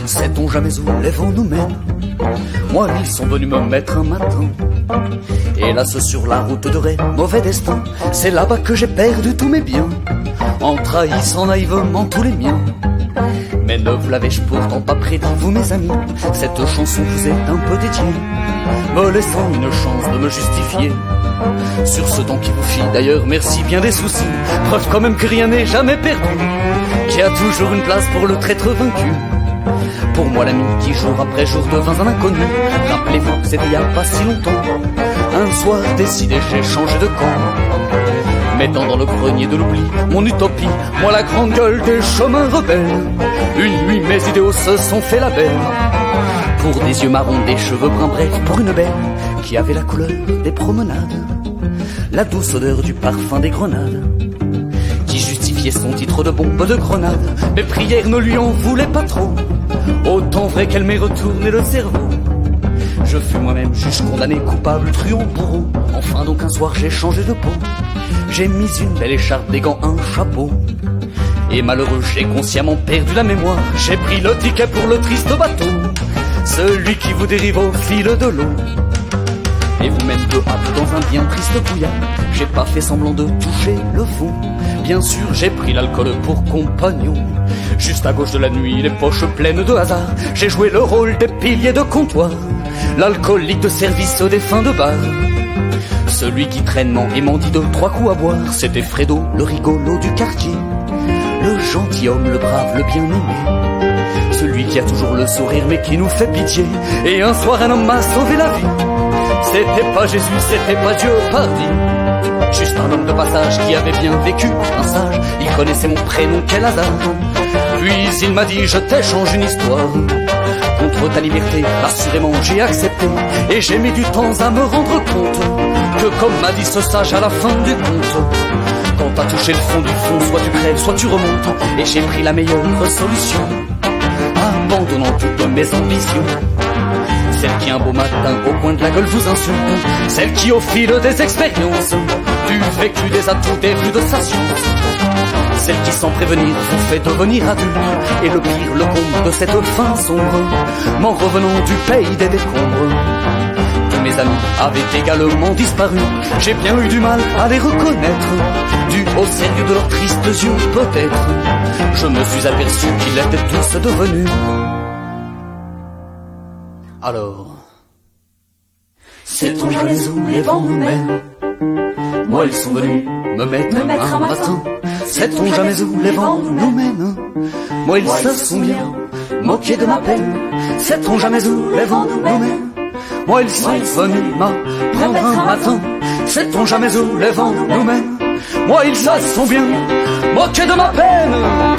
Sait-on jamais où les vents nous mènent? Moi, ils sont venus me mettre un matin. Hélas, sur la route de rêve, mauvais destin. C'est là-bas que j'ai perdu tous mes biens, en trahissant naïvement tous les miens. Mais ne vous l'avais-je pourtant pas prédit, vous mes amis? Cette chanson vous est un peu dédiée, me laissant une chance de me justifier sur ce temps qui vous fit d'ailleurs merci bien des soucis. Preuve quand même que rien n'est jamais perdu, qu'il y a toujours une place pour le traître vaincu. Pour moi l'ami qui jour après jour devint un inconnu. Rappelez-vous, c'était il y a pas si longtemps. Un soir décidé, j'ai changé de camp, mettant dans le grenier de l'oubli mon utopie, moi la grande gueule des chemins rebelles. Une nuit mes idéaux se sont fait la belle, pour des yeux marrons, des cheveux bruns, bref, pour une belle qui avait la couleur des promenades, la douce odeur du parfum des grenades, qui justifiait son titre de bombe de grenade. Mes prières ne lui en voulaient pas trop, autant vrai qu'elle m'ait retourné le cerveau. Je fus moi-même juge, condamné, coupable, truand, bourreau. Enfin donc un soir j'ai changé de peau, j'ai mis une belle écharpe, des gants, un chapeau. Et malheureux, j'ai consciemment perdu la mémoire. J'ai pris le ticket pour le triste bateau, celui qui vous dérive au fil de l'eau. Et vous mène de hâte dans un bien triste brouillard. J'ai pas fait semblant de toucher le fond. Bien sûr, j'ai pris l'alcool pour compagnon. Juste à gauche de la nuit, les poches pleines de hasard, j'ai joué le rôle des piliers de comptoir, l'alcoolique de service des fins de bar. Celui qui traînement et m'en dit de 3 coups à boire, c'était Fredo, le rigolo du quartier, le gentilhomme, le brave, le bien-aimé, celui qui a toujours le sourire mais qui nous fait pitié. Et un soir un homme m'a sauvé la vie. C'était pas Jésus, c'était pas Dieu, pardi, juste un homme de passage qui avait bien vécu, un sage. Il connaissait mon prénom, quel hasard. Puis il m'a dit, je t'échange une histoire contre ta liberté. Assurément j'ai accepté, et j'ai mis du temps à me rendre compte que, comme m'a dit ce sage à la fin du conte, quand t'as touché le fond du fond, soit tu crèves, soit tu remontes. Et j'ai pris la meilleure solution, abandonnant toutes mes ambitions. Celle qui un beau matin au coin de la gueule vous insulte, celle qui au fil des expériences, du vécu, des atouts, des vues de sa science, celle qui sans prévenir vous fait devenir adulte. Et le pire, le comble de cette fin sombre, m'en revenant du pays des décombres, tous mes amis avaient également disparu. J'ai bien eu du mal à les reconnaître, dû au sérieux de leurs tristes yeux peut-être. Je me suis aperçu qu'ils étaient tous devenus. Alors, sait-on jamais où les vents nous mènent? Moi ils sont venus me mettre un matin. Sait-on jamais où les vents nous mènent? Moi ils se sont bien moqués de ma peine. Sait-on jamais où les vents nous mènent? Moi ils sont venus m'apprendre un matin. Sait-on jamais où les vents nous mènent? Moi ils se sont bien moqués de ma peine.